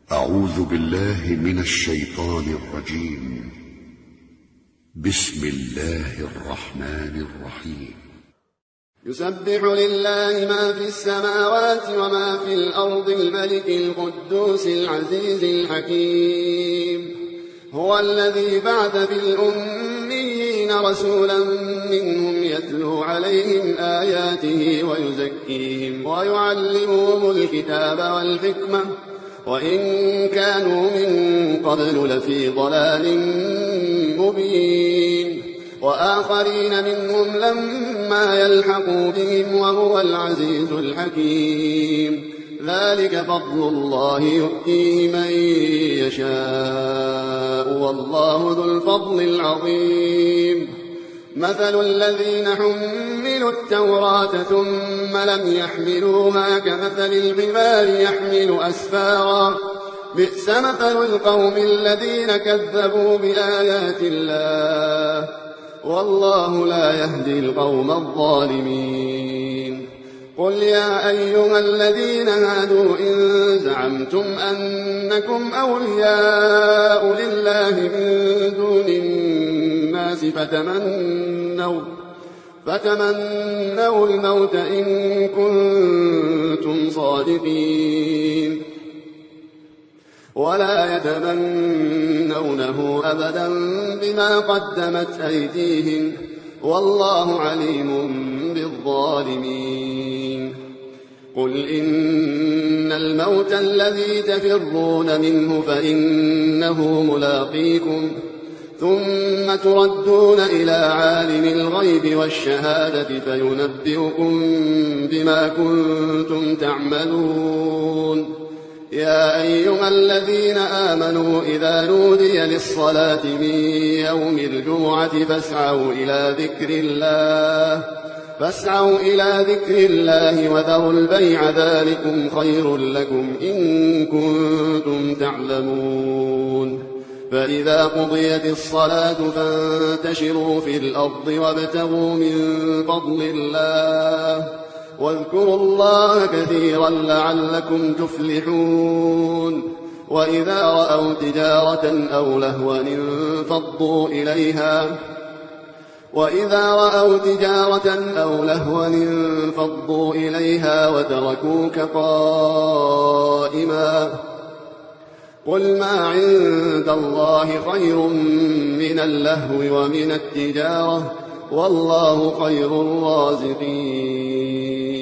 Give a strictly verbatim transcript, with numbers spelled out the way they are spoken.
أعوذ بالله من الشيطان الرجيم. بسم الله الرحمن الرحيم. يسبح لله ما في السماوات وما في الأرض الملك القدوس العزيز الحكيم. هو الذي بعث في الأميين رسولا منهم يتلو عليهم آياته ويزكيهم ويعلمهم الكتاب والحكمة وإن كانوا من قبل لفي ضلال مبين، وآخرين منهم لما يلحقوا بهم وهو العزيز الحكيم. ذلك فضل الله يؤتيه من يشاء والله ذو الفضل العظيم. مثل الذين حملوا التوراة ثم لم يحملوها كمثل الحمار يحمل أسفارا، بئس مثل القوم الذين كذبوا بآيات الله والله لا يهدي القوم الظالمين. قل يا أيها الذين هادوا إن زعمتم أنكم أولياء لله من دون الناس فتمنوا, فتمنوا الموت إن كنتم صادقين ولا يتمنونه أبدا بما قدمت أيديهم والله عليم بالظالمين. قل إن الموت الذي تفرون منه فإنه ملاقيكم ثم تردون إلى عالم الغيب والشهادة فينبئكم بما كنتم تعملون. يا أيها الذين آمنوا إذا نودي للصلاة من يوم الجمعة فاسعوا إلى ذكر الله فاسعوا إلى ذكر الله وذروا البيع ذلكم خير لكم إن كنتم تعلمون. فإذا قضيت الصلاة فانتشروا في الأرض وابتغوا من فضل الله واذكروا الله كثيرا لعلكم تفلحون. وإذا رأوا تجارة أو لهوا انفضوا إليها وإذا رأوا تجارة أو لهوا انفضوا إليها وتركوك قائما. قل ما عند الله خير من اللهو ومن التجارة والله خير الرازقين.